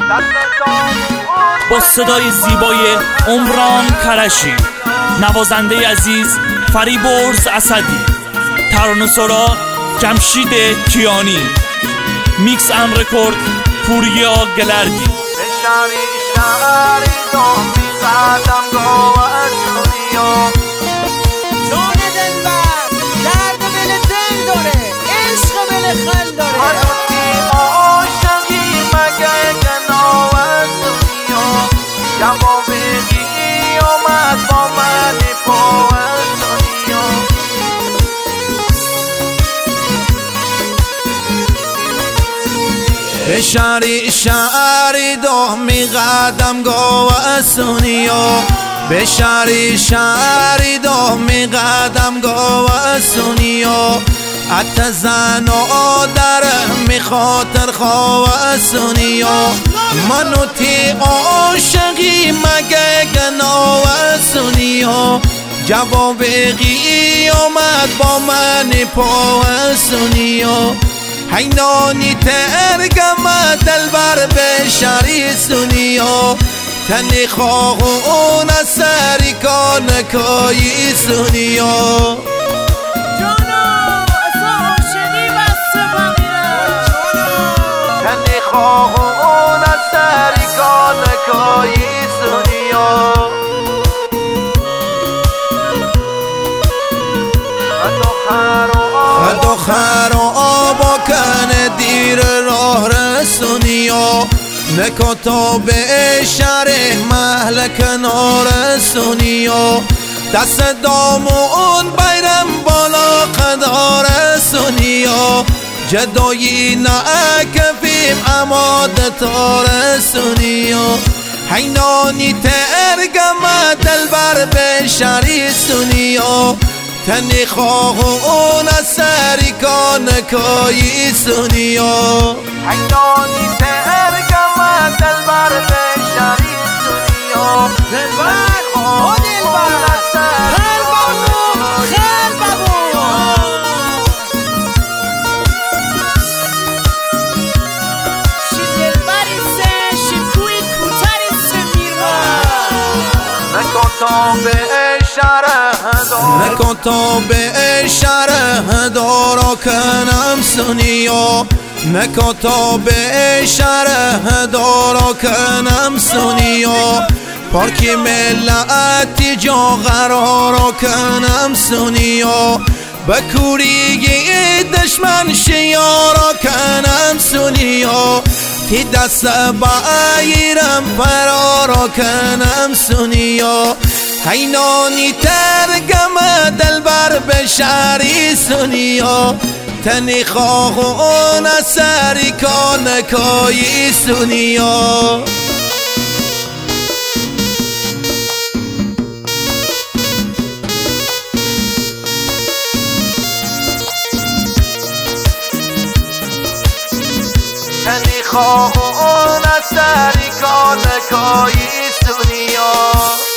با صدای زیبای عمران کرشی، نوازنده عزیز فریبرز اسدی، ترانه‌سرا جمشید کیانی، میکس اند رکورد پوریا گلردی. به شهری شهری دام میزدم گوه دنیا، جان دلبر درد دل دل داره، عشق دل خل داره. منوتی عاشقی مگه گناه دنیا، جوابی اومد با من پا دنیا. به شهری شهری دو میقدم گوه سونیا، به شهری شهری دو میقدم گوه سونیا. حتی زن و در میخاطر خواه سونیا، منو تی عاشقی مگه گناه سونیا. جوابی اومد با من پا سونیا. حینانی ترگم دلبر به شهری سونیا، تنی خواهون سری کانکایی سونیا. تنی خواهون سری کانکایی سونیا. خدا خرابا کنه دیر راه رسونیا، نکتا به شهر محل کنار سونیا. دست دامون بیرم بالا قدار سونیا، جدایی نکفیم اماد تار سونیا. حینانی ترگم دلبر به شهری سونیا، تنی خواهون سری کانکایی سونیا. حینانی ترگم دلبر به شهری سونیا، دلبر او دلبر خیل بابو خیل بابو. شی دلبری سه شی کوی کوتری سه میرا، نکتا به نکتا به شهر دارا کنم سونیا، نکتا به شهر دارا کنم سونیا. پارکی ملتی جا قرارا کنم سونیا، بکوری دشمن شیارا کنم سونیا. تی دست بایرم فرارا کنم سونیا. حینانی ترگم دلبر به شهری سونیا، تنی خواهون سری کانکایی سونیا. تنی خواهون سری کانکایی سونیا.